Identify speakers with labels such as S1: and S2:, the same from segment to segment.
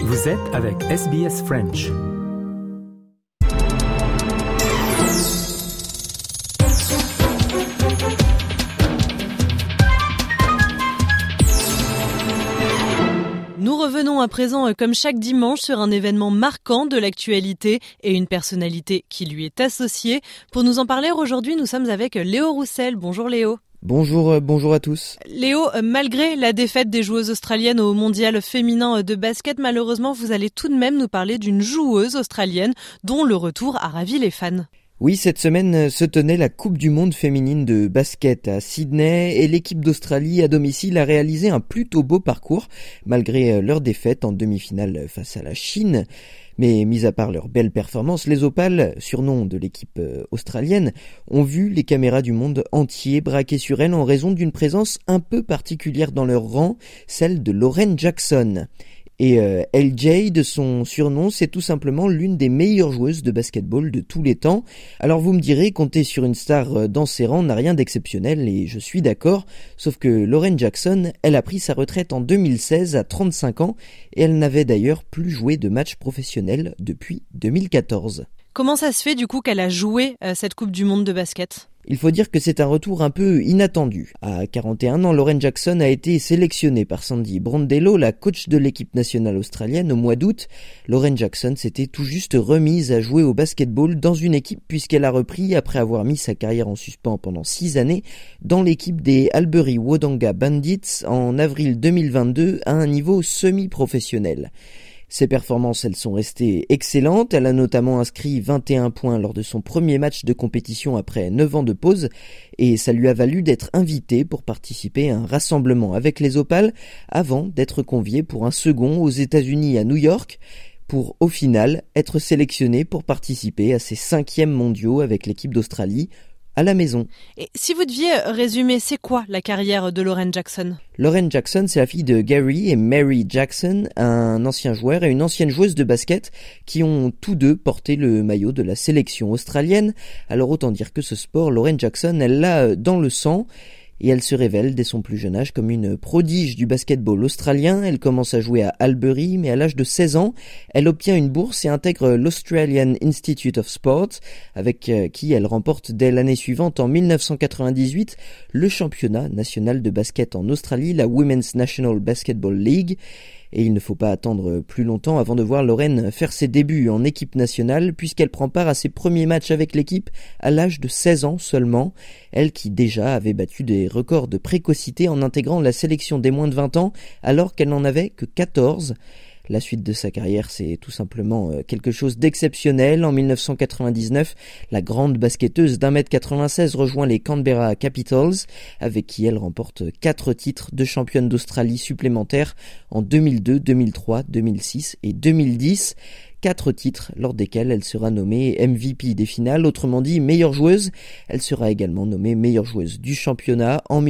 S1: Vous êtes avec SBS French.
S2: Nous revenons à présent, comme chaque dimanche, sur un événement marquant de l'actualité et une personnalité qui lui est associée. Pour nous en parler aujourd'hui, nous sommes avec Léo Roussel. Bonjour Léo.
S3: Bonjour à tous.
S2: Léo, malgré la défaite des joueuses australiennes au mondial féminin de basket, malheureusement, vous allez tout de même nous parler d'une joueuse australienne dont le retour a ravi les fans.
S3: Oui, cette semaine se tenait la Coupe du Monde féminine de basket à Sydney et l'équipe d'Australie à domicile a réalisé un plutôt beau parcours malgré leur défaite en demi-finale face à la Chine. Mais mis à part leur belle performance, les Opales, surnom de l'équipe australienne, ont vu les caméras du monde entier braquer sur elles en raison d'une présence un peu particulière dans leur rang, celle de Lauren Jackson. Et LJ, de son surnom, c'est tout simplement l'une des meilleures joueuses de basketball de tous les temps. Alors vous me direz, compter sur une star dans ses rangs n'a rien d'exceptionnel, et je suis d'accord, sauf que Lauren Jackson, elle a pris sa retraite en 2016 à 35 ans, et elle n'avait d'ailleurs plus joué de match professionnel depuis 2014.
S2: Comment ça se fait du coup qu'elle a joué cette Coupe du Monde de basket ?
S3: Il faut dire que c'est un retour un peu inattendu. À 41 ans, Lauren Jackson a été sélectionnée par Sandy Brondello, la coach de l'équipe nationale australienne, au mois d'août. Lauren Jackson s'était tout juste remise à jouer au basketball dans une équipe puisqu'elle a repris après avoir mis sa carrière en suspens pendant 6 années dans l'équipe des Albury Wodonga Bandits en avril 2022 à un niveau semi-professionnel. Ses performances, elles sont restées excellentes. Elle a notamment inscrit 21 points lors de son premier match de compétition après 9 ans de pause et ça lui a valu d'être invitée pour participer à un rassemblement avec les Opales avant d'être conviée pour un second aux États-Unis à New York pour au final être sélectionnée pour participer à ses 5e mondiaux avec l'équipe d'Australie à la maison.
S2: Et si vous deviez résumer, c'est quoi la carrière de Lauren Jackson ?
S3: Lauren Jackson, c'est la fille de Gary et Mary Jackson, un ancien joueur et une ancienne joueuse de basket qui ont tous deux porté le maillot de la sélection australienne. Alors autant dire que ce sport, Lauren Jackson, elle l'a dans le sang. Et elle se révèle dès son plus jeune âge comme une prodige du basketball australien. Elle commence à jouer à Albury, mais à l'âge de 16 ans, elle obtient une bourse et intègre l'Australian Institute of Sport, avec qui elle remporte dès l'année suivante, en 1998, le championnat national de basket en Australie, la Women's National Basketball League. Et il ne faut pas attendre plus longtemps avant de voir Lauren faire ses débuts en équipe nationale puisqu'elle prend part à ses premiers matchs avec l'équipe à l'âge de 16 ans seulement. Elle qui déjà avait battu des records de précocité en intégrant la sélection des moins de 20 ans alors qu'elle n'en avait que 14. La suite de sa carrière, c'est tout simplement quelque chose d'exceptionnel. En 1999, la grande basketteuse d'1m96 rejoint les Canberra Capitals, avec qui elle remporte 4 titres de championne d'Australie supplémentaires en 2002, 2003, 2006 et 2010. 4 titres lors desquels elle sera nommée MVP des finales, autrement dit meilleure joueuse. Elle sera également nommée meilleure joueuse du championnat en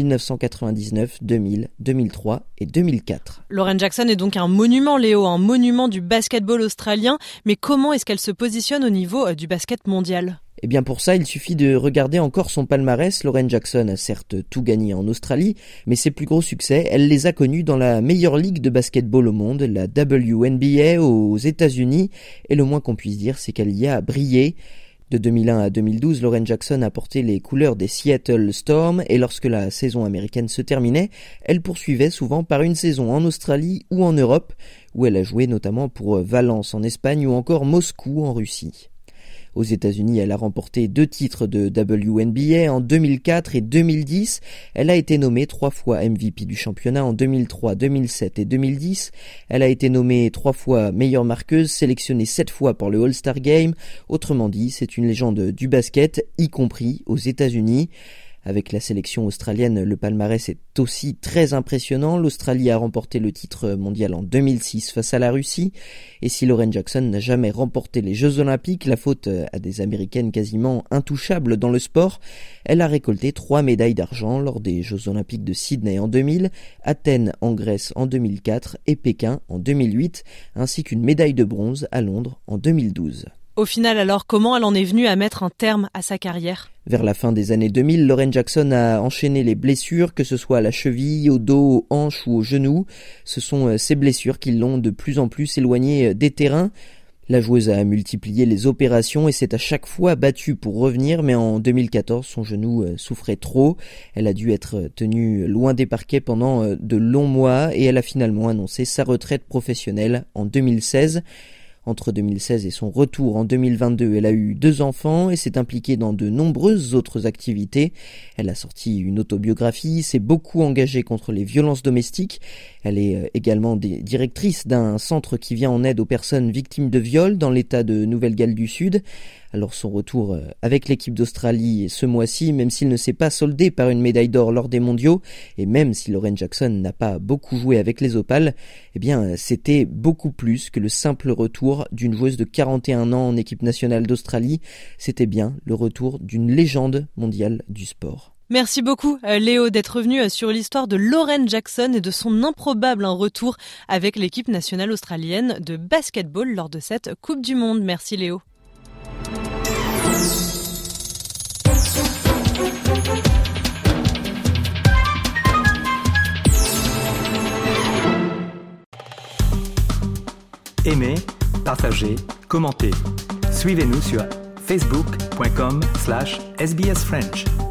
S3: 1999, 2000, 2003 et 2004.
S2: Lauren Jackson est donc un monument, Léo, un monument du basketball australien. Mais comment est-ce qu'elle se positionne au niveau du basket mondial ?
S3: Eh bien pour ça, il suffit de regarder encore son palmarès. Lauren Jackson a certes tout gagné en Australie, mais ses plus gros succès, elle les a connus dans la meilleure ligue de basketball au monde, la WNBA aux États-Unis, et le moins qu'on puisse dire, c'est qu'elle y a brillé. De 2001 à 2012, Lauren Jackson a porté les couleurs des Seattle Storm et lorsque la saison américaine se terminait, elle poursuivait souvent par une saison en Australie ou en Europe, où elle a joué notamment pour Valence en Espagne ou encore Moscou en Russie. Aux États-Unis, elle a remporté 2 titres de WNBA en 2004 et 2010. Elle a été nommée 3 fois MVP du championnat en 2003, 2007 et 2010. Elle a été nommée 3 fois meilleure marqueuse, sélectionnée 7 fois pour le All-Star Game. Autrement dit, c'est une légende du basket, y compris aux États-Unis. Avec la sélection australienne, le palmarès est aussi très impressionnant. L'Australie a remporté le titre mondial en 2006 face à la Russie. Et si Lauren Jackson n'a jamais remporté les Jeux Olympiques, la faute à des Américaines quasiment intouchables dans le sport, elle a récolté 3 médailles d'argent lors des Jeux Olympiques de Sydney en 2000, Athènes en Grèce en 2004 et Pékin en 2008, ainsi qu'une médaille de bronze à Londres en 2012.
S2: Au final alors, comment elle en est venue à mettre un terme à sa carrière ?
S3: Vers la fin des années 2000, Lauren Jackson a enchaîné les blessures, que ce soit à la cheville, au dos, aux hanches ou aux genoux. Ce sont ces blessures qui l'ont de plus en plus éloignée des terrains. La joueuse a multiplié les opérations et s'est à chaque fois battue pour revenir, mais en 2014, son genou souffrait trop. Elle a dû être tenue loin des parquets pendant de longs mois et elle a finalement annoncé sa retraite professionnelle en 2016. Entre 2016 et son retour en 2022, elle a eu 2 enfants et s'est impliquée dans de nombreuses autres activités. Elle a sorti une autobiographie, s'est beaucoup engagée contre les violences domestiques. Elle est également directrice d'un centre qui vient en aide aux personnes victimes de viol dans l'état de Nouvelle-Galles du Sud. Alors son retour avec l'équipe d'Australie ce mois-ci, même s'il ne s'est pas soldé par une médaille d'or lors des mondiaux, et même si Lauren Jackson n'a pas beaucoup joué avec les Opales, eh bien c'était beaucoup plus que le simple retour d'une joueuse de 41 ans en équipe nationale d'Australie. C'était bien le retour d'une légende mondiale du sport.
S2: Merci beaucoup Léo d'être venu sur l'histoire de Lauren Jackson et de son improbable retour avec l'équipe nationale australienne de basketball lors de cette Coupe du Monde. Merci Léo.
S1: Aimez, partagez, commentez. Suivez-nous sur facebook.com/sbsfrench.